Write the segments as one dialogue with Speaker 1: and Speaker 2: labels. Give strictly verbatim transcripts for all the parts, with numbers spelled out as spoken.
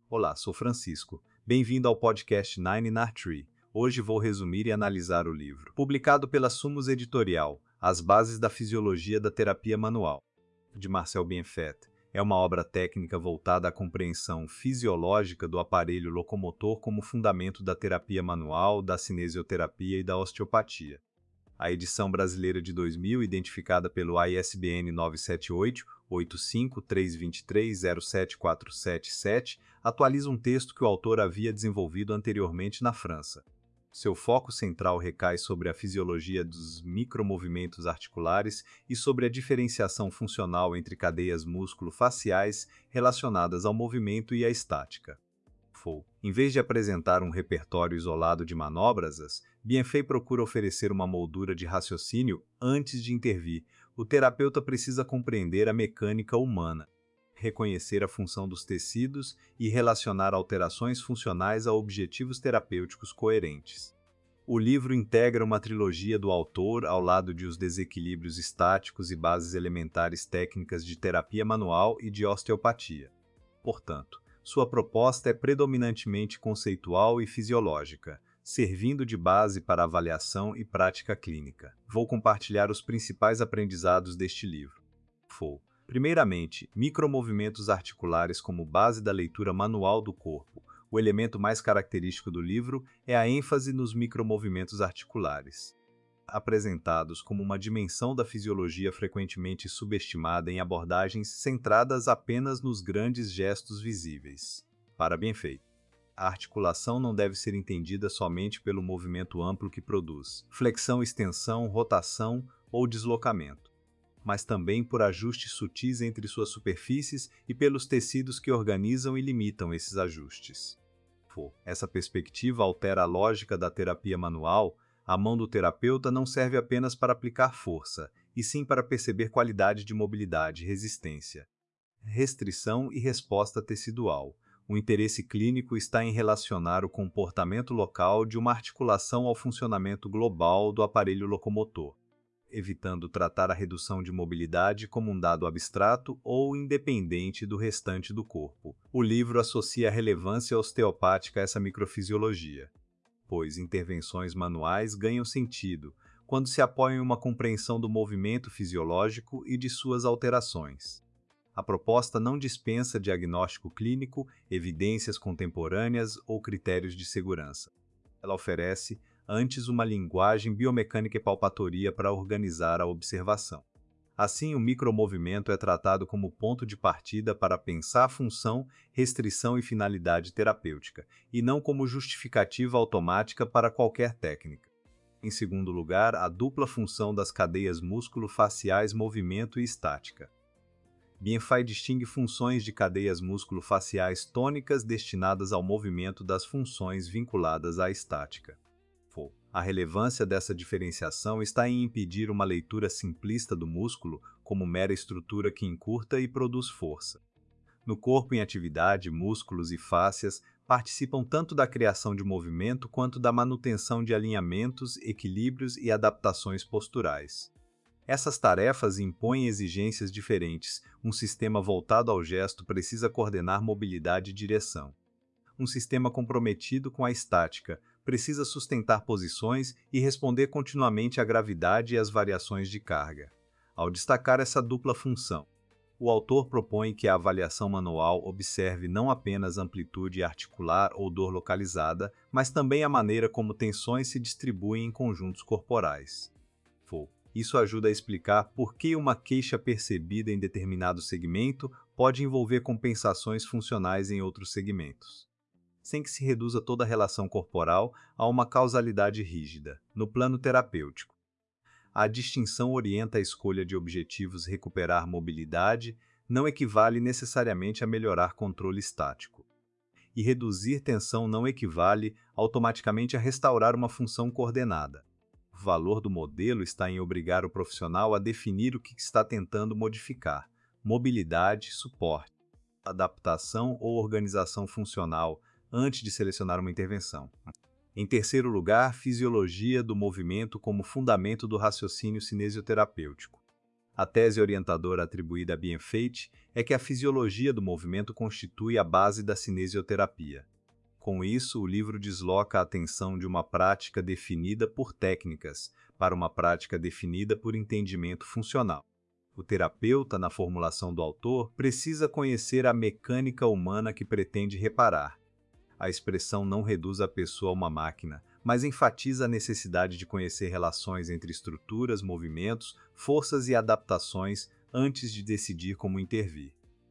Speaker 1: Olá, sou Francisco. Bem-vindo ao podcast Nine in Tree. Hoje vou resumir e analisar o livro, publicado pela Sumos Editorial, As Bases da Fisiologia da Terapia Manual, de Marcel Bienfait. É uma obra técnica voltada à compreensão fisiológica do aparelho locomotor como fundamento da terapia manual, da cinesioterapia e da osteopatia. A edição brasileira de dois mil, identificada pelo I S B N nove sete oito, oito cinco três dois três zero sete quatro sete sete, atualiza um texto que o autor havia desenvolvido anteriormente na França. Seu foco central recai sobre a fisiologia dos micromovimentos articulares e sobre a diferenciação funcional entre cadeias músculo-faciais relacionadas ao movimento e à estática. Em vez de apresentar um repertório isolado de manobras, Bienfait procura oferecer uma moldura de raciocínio antes de intervir. O terapeuta precisa compreender a mecânica humana, reconhecer a função dos tecidos e relacionar alterações funcionais a objetivos terapêuticos coerentes. O livro integra uma trilogia do autor ao lado de os desequilíbrios estáticos e bases elementares técnicas de terapia manual e de osteopatia. Portanto, sua proposta é predominantemente conceitual e fisiológica, servindo de base para avaliação e prática clínica. Vou compartilhar os principais aprendizados deste livro. Primeiramente, micromovimentos articulares como base da leitura manual do corpo. O elemento mais característico do livro é a ênfase nos micromovimentos articulares, apresentados como uma dimensão da fisiologia frequentemente subestimada em abordagens centradas apenas nos grandes gestos visíveis. Para Bienfait, a articulação não deve ser entendida somente pelo movimento amplo que produz, flexão, extensão, rotação ou deslocamento, mas também por ajustes sutis entre suas superfícies e pelos tecidos que organizam e limitam esses ajustes. Essa perspectiva altera a lógica da terapia manual. A mão do terapeuta não serve apenas para aplicar força, e sim para perceber qualidade de mobilidade, resistência, restrição e resposta tecidual. O interesse clínico está em relacionar o comportamento local de uma articulação ao funcionamento global do aparelho locomotor, evitando tratar a redução de mobilidade como um dado abstrato ou independente do restante do corpo. O livro associa a relevância osteopática a essa microfisiologia, pois intervenções manuais ganham sentido quando se apoiam em uma compreensão do movimento fisiológico e de suas alterações. A proposta não dispensa diagnóstico clínico, evidências contemporâneas ou critérios de segurança. Ela oferece, antes, uma linguagem biomecânica e palpatoria para organizar a observação. Assim, o micromovimento é tratado como ponto de partida para pensar a função, restrição e finalidade terapêutica, e não como justificativa automática para qualquer técnica. Em segundo lugar, a dupla função das cadeias músculo-faciais, movimento e estática. Bienfait distingue funções de cadeias músculo-faciais tônicas destinadas ao movimento das funções vinculadas à estática. A relevância dessa diferenciação está em impedir uma leitura simplista do músculo como mera estrutura que encurta e produz força. No corpo em atividade, músculos e fáscias participam tanto da criação de movimento quanto da manutenção de alinhamentos, equilíbrios e adaptações posturais. Essas tarefas impõem exigências diferentes. Um sistema voltado ao gesto precisa coordenar mobilidade e direção. Um sistema comprometido com a estática precisa sustentar posições e responder continuamente à gravidade e às variações de carga. Ao destacar essa dupla função, o autor propõe que a avaliação manual observe não apenas amplitude articular ou dor localizada, mas também a maneira como tensões se distribuem em conjuntos corporais. Isso ajuda a explicar por que uma queixa percebida em determinado segmento pode envolver compensações funcionais em outros segmentos, sem que se reduza toda a relação corporal a uma causalidade rígida. No plano terapêutico, a distinção orienta a escolha de objetivos. Recuperar mobilidade não equivale necessariamente a melhorar controle estático, e reduzir tensão não equivale automaticamente a restaurar uma função coordenada. O valor do modelo está em obrigar o profissional a definir o que está tentando modificar: mobilidade, suporte, adaptação ou organização funcional, antes de selecionar uma intervenção. Em terceiro lugar, fisiologia do movimento como fundamento do raciocínio cinesioterapêutico. A tese orientadora atribuída a Bienfait é que a fisiologia do movimento constitui a base da cinesioterapia. Com isso, o livro desloca a atenção de uma prática definida por técnicas para uma prática definida por entendimento funcional. O terapeuta, na formulação do autor, precisa conhecer a mecânica humana que pretende reparar. A expressão não reduz a pessoa a uma máquina, mas enfatiza a necessidade de conhecer relações entre estruturas, movimentos, forças e adaptações antes de decidir como intervir.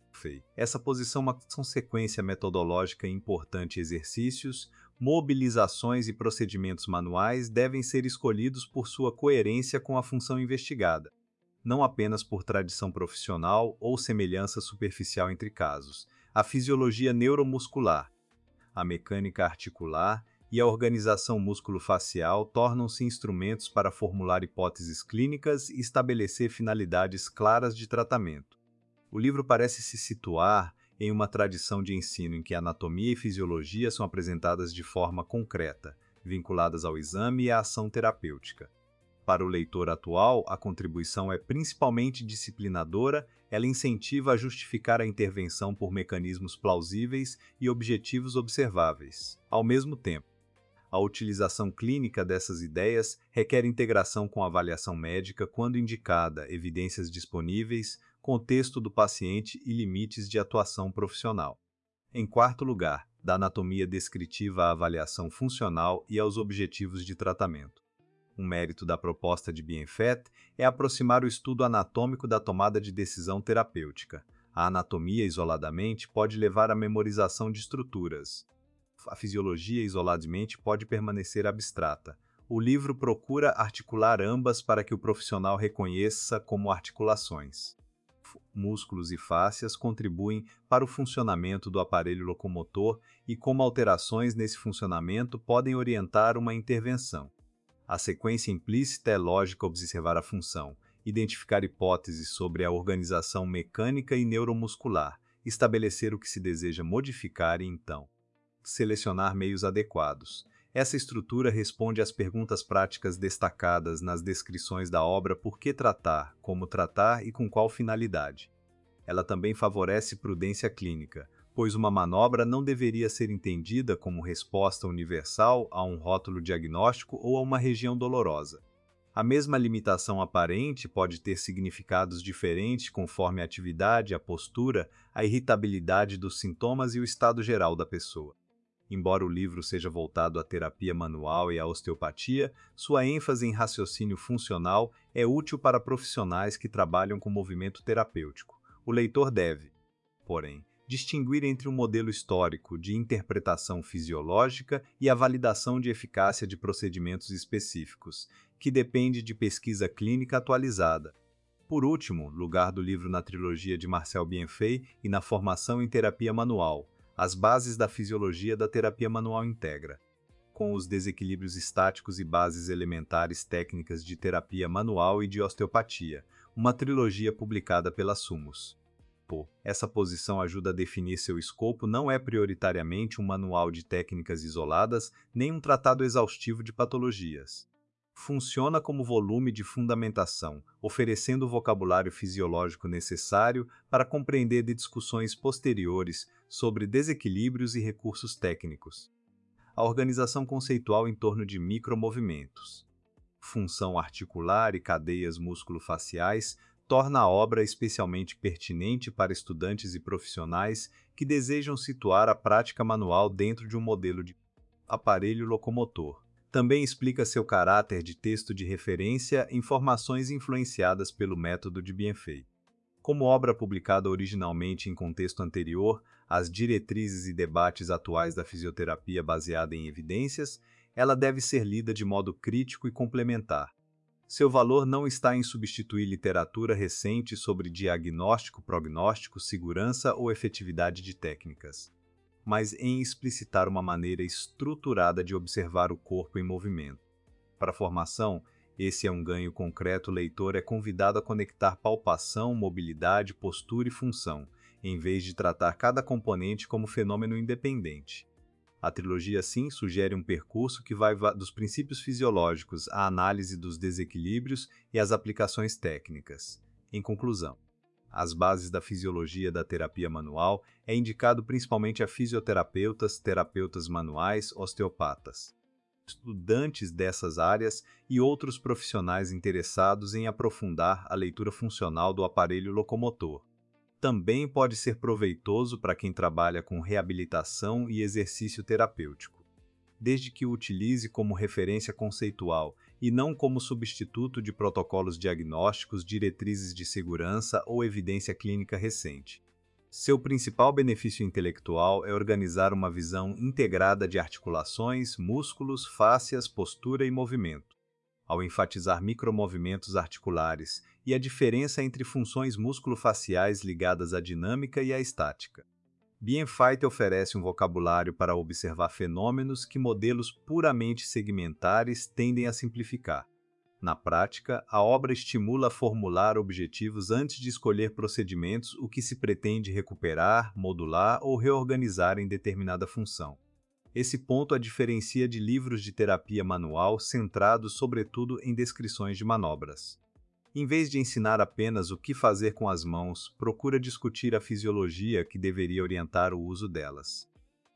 Speaker 1: Essa posição é uma consequência metodológica importante. Exercícios, mobilizações e procedimentos manuais devem ser escolhidos por sua coerência com a função investigada, não apenas por tradição profissional ou semelhança superficial entre casos. A fisiologia neuromuscular, a mecânica articular e a organização músculo-facial tornam-se instrumentos para formular hipóteses clínicas e estabelecer finalidades claras de tratamento. O livro parece se situar em uma tradição de ensino em que anatomia e fisiologia são apresentadas de forma concreta, vinculadas ao exame e à ação terapêutica. Para o leitor atual, a contribuição é principalmente disciplinadora, ela incentiva a justificar a intervenção por mecanismos plausíveis e objetivos observáveis. Ao mesmo tempo, a utilização clínica dessas ideias requer integração com a avaliação médica quando indicada, evidências disponíveis, contexto do paciente e limites de atuação profissional. Em quarto lugar, da anatomia descritiva à avaliação funcional e aos objetivos de tratamento. Um mérito da proposta de Bienfait é aproximar o estudo anatômico da tomada de decisão terapêutica. A anatomia, isoladamente, pode levar à memorização de estruturas. A fisiologia, isoladamente, pode permanecer abstrata. O livro procura articular ambas para que o profissional reconheça como articulações. Músculos e fáscias contribuem para o funcionamento do aparelho locomotor e como alterações nesse funcionamento podem orientar uma intervenção. A sequência implícita é lógica observar a função, identificar hipóteses sobre a organização mecânica e neuromuscular, estabelecer o que se deseja modificar e, então, selecionar meios adequados. Essa estrutura responde às perguntas práticas destacadas nas descrições da obra Por que tratar, como tratar e com qual finalidade. Ela também favorece prudência clínica, pois uma manobra não deveria ser entendida como resposta universal a um rótulo diagnóstico ou a uma região dolorosa. A mesma limitação aparente pode ter significados diferentes conforme a atividade, a postura, a irritabilidade dos sintomas e o estado geral da pessoa. Embora o livro seja voltado à terapia manual e à osteopatia, sua ênfase em raciocínio funcional é útil para profissionais que trabalham com movimento terapêutico. O leitor deve, porém, distinguir entre um modelo histórico de interpretação fisiológica e a validação de eficácia de procedimentos específicos, que depende de pesquisa clínica atualizada. Por último, lugar do livro na trilogia de Marcel Bienfait e na formação em terapia manual. As bases da fisiologia da terapia manual integra, com os desequilíbrios estáticos e bases elementares técnicas de terapia manual e de osteopatia, uma trilogia publicada pela Sumos. Pô, essa posição ajuda a definir seu escopo, não é prioritariamente um manual de técnicas isoladas, nem um tratado exaustivo de patologias. Funciona como volume de fundamentação, oferecendo o vocabulário fisiológico necessário para compreender de discussões posteriores sobre desequilíbrios e recursos técnicos. A organização conceitual em torno de micromovimentos, função articular e cadeias músculo-faciais torna a obra especialmente pertinente para estudantes e profissionais que desejam situar a prática manual dentro de um modelo de aparelho locomotor. Também explica seu caráter de texto de referência, informações influenciadas pelo método de Bienfait. Como obra publicada originalmente em contexto anterior às diretrizes e debates atuais da fisioterapia baseada em evidências, ela deve ser lida de modo crítico e complementar. Seu valor não está em substituir literatura recente sobre diagnóstico, prognóstico, segurança ou efetividade de técnicas, mas em explicitar uma maneira estruturada de observar o corpo em movimento. Para a formação, esse é um ganho concreto. O leitor é convidado a conectar palpação, mobilidade, postura e função, em vez de tratar cada componente como fenômeno independente. A trilogia, assim, sugere um percurso que vai dos princípios fisiológicos à análise dos desequilíbrios e às aplicações técnicas. Em conclusão, as bases da fisiologia da terapia manual é indicado principalmente a fisioterapeutas, terapeutas manuais, osteopatas, estudantes dessas áreas e outros profissionais interessados em aprofundar a leitura funcional do aparelho locomotor. Também pode ser proveitoso para quem trabalha com reabilitação e exercício terapêutico, desde que o utilize como referência conceitual e não como substituto de protocolos diagnósticos, diretrizes de segurança ou evidência clínica recente. Seu principal benefício intelectual é organizar uma visão integrada de articulações, músculos, fáscias, postura e movimento, ao enfatizar micromovimentos articulares e a diferença entre funções músculo-faciais ligadas à dinâmica e à estática. Bienfait oferece um vocabulário para observar fenômenos que modelos puramente segmentares tendem a simplificar. Na prática, a obra estimula a formular objetivos antes de escolher procedimentos o que se pretende recuperar, modular ou reorganizar em determinada função. Esse ponto a diferencia de livros de terapia manual centrados sobretudo em descrições de manobras. Em vez de ensinar apenas o que fazer com as mãos, procura discutir a fisiologia que deveria orientar o uso delas.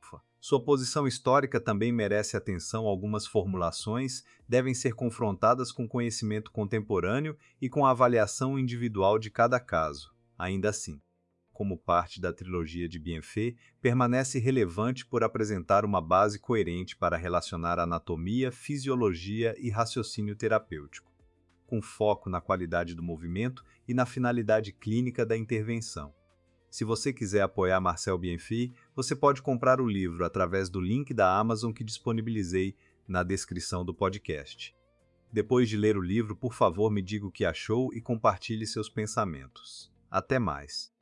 Speaker 1: Sua posição histórica também merece atenção. Algumas formulações devem ser confrontadas com conhecimento contemporâneo e com a avaliação individual de cada caso. Ainda assim, como parte da trilogia de Bienfait, permanece relevante por apresentar uma base coerente para relacionar anatomia, fisiologia e raciocínio terapêutico, com foco na qualidade do movimento e na finalidade clínica da intervenção. Se você quiser apoiar Marcel Bienfait, você pode comprar o livro através do link da Amazon que disponibilizei na descrição do podcast. Depois de ler o livro, por favor, me diga o que achou e compartilhe seus pensamentos. Até mais!